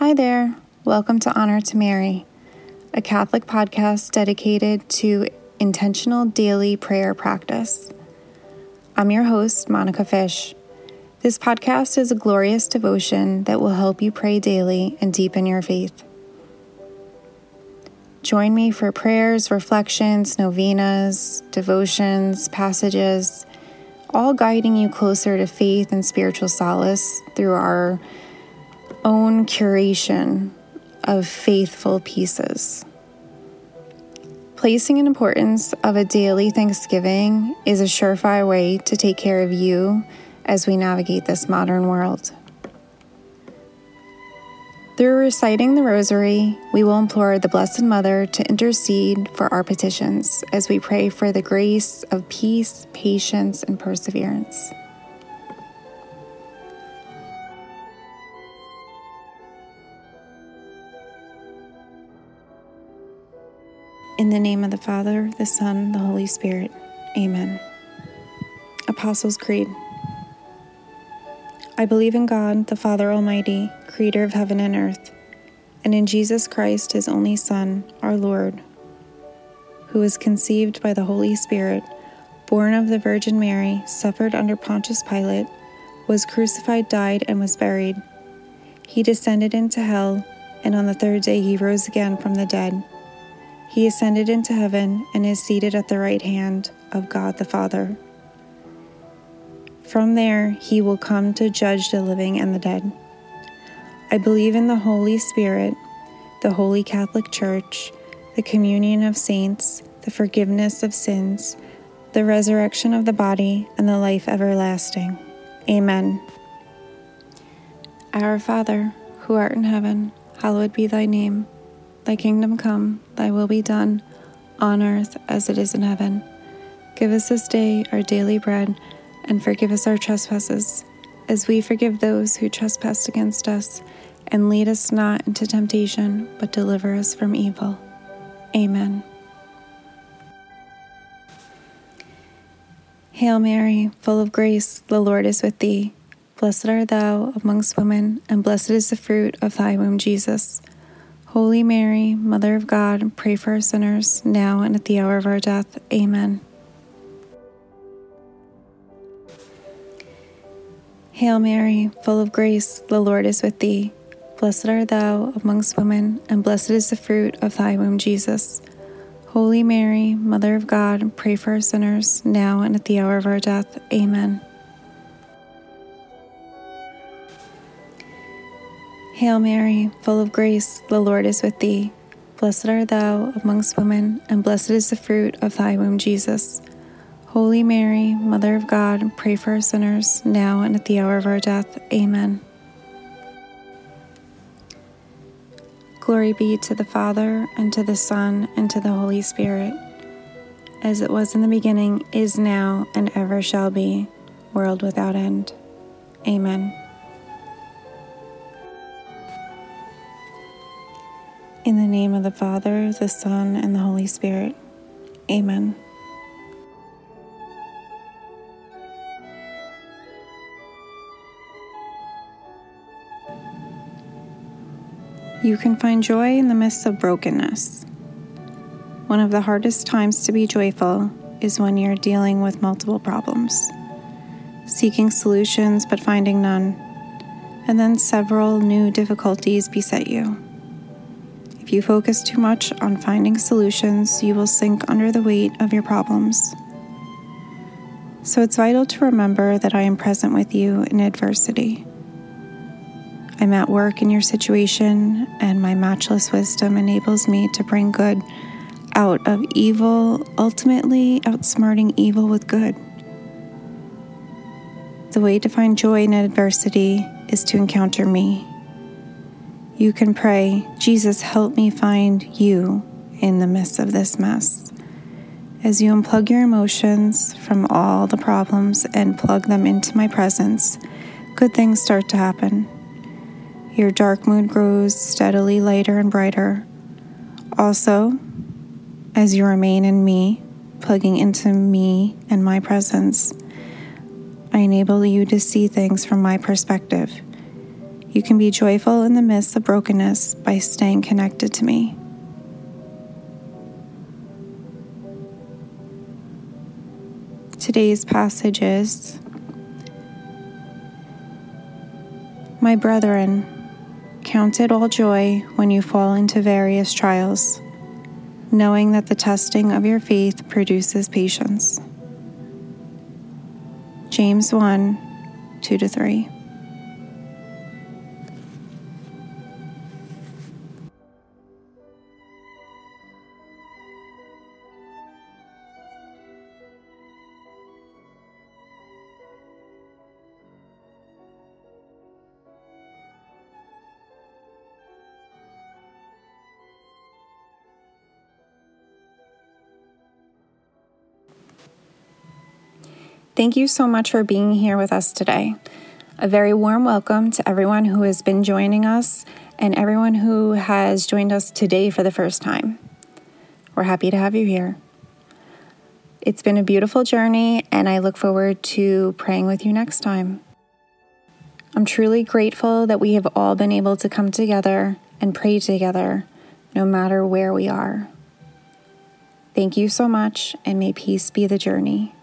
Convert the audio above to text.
Hi there. Welcome to Honor to Mary, a Catholic podcast dedicated to intentional daily prayer practice. I'm your host, Monica Fish. This podcast is a glorious devotion that will help you pray daily and deepen your faith. Join me for prayers, reflections, novenas, devotions, passages, all guiding you closer to faith and spiritual solace through our own curation of faithful pieces. Placing an importance of a daily thanksgiving is a surefire way to take care of you as we navigate this modern world. Through reciting the Rosary, we will implore the Blessed Mother to intercede for our petitions as we pray for the grace of peace, patience, and perseverance. In the name of the Father, the Son, the Holy Spirit. Amen. Apostles' Creed. I believe in God, the Father Almighty, creator of heaven and earth, and in Jesus Christ, his only Son, our Lord, who was conceived by the Holy Spirit, born of the Virgin Mary, suffered under Pontius Pilate, was crucified, died, and was buried. He descended into hell, and on the third day he rose again from the dead. He ascended into heaven and is seated at the right hand of God the Father. From there he will come to judge the living and the dead. I believe in the Holy Spirit, the Holy Catholic Church, the communion of saints, the forgiveness of sins, the resurrection of the body, and the life everlasting. Amen. Our Father, who art in heaven, hallowed be thy name. Thy kingdom come, thy will be done, on earth as it is in heaven. Give us this day our daily bread, and forgive us our trespasses, as we forgive those who trespass against us. And lead us not into temptation, but deliver us from evil. Amen. Hail Mary, full of grace, the Lord is with thee. Blessed art thou amongst women, and blessed is the fruit of thy womb, Jesus. Holy Mary, Mother of God, pray for us sinners, now and at the hour of our death. Amen. Hail Mary, full of grace, the Lord is with thee. Blessed art thou amongst women, and blessed is the fruit of thy womb, Jesus. Holy Mary, Mother of God, pray for us sinners, now and at the hour of our death. Amen. Hail Mary, full of grace, the Lord is with thee. Blessed art thou amongst women, and blessed is the fruit of thy womb, Jesus. Holy Mary, Mother of God, pray for us sinners, now and at the hour of our death. Amen. Glory be to the Father, and to the Son, and to the Holy Spirit, as it was in the beginning, is now, and ever shall be, world without end. Amen. In the name of the Father, the Son, and the Holy Spirit. Amen. You can find joy in the midst of brokenness. One of the hardest times to be joyful is when you're dealing with multiple problems, seeking solutions but finding none, and then several new difficulties beset you. If you focus too much on finding solutions, you will sink under the weight of your problems. So it's vital to remember that I am present with you in adversity. I'm at work in your situation, and my matchless wisdom enables me to bring good out of evil, ultimately outsmarting evil with good. The way to find joy in adversity is to encounter me. You can pray, Jesus, help me find you in the midst of this mess. As you unplug your emotions from all the problems and plug them into my presence, good things start to happen. Your dark mood grows steadily lighter and brighter. Also, as you remain in me, plugging into me and my presence, I enable you to see things from my perspective. You can be joyful in the midst of brokenness by staying connected to me. Today's passage is, My brethren, count it all joy when you fall into various trials, knowing that the testing of your faith produces patience. James 1, 2-3. Thank you so much for being here with us today. A very warm welcome to everyone who has been joining us and everyone who has joined us today for the first time. We're happy to have you here. It's been a beautiful journey, and I look forward to praying with you next time. I'm truly grateful that we have all been able to come together and pray together, no matter where we are. Thank you so much, and may peace be the journey.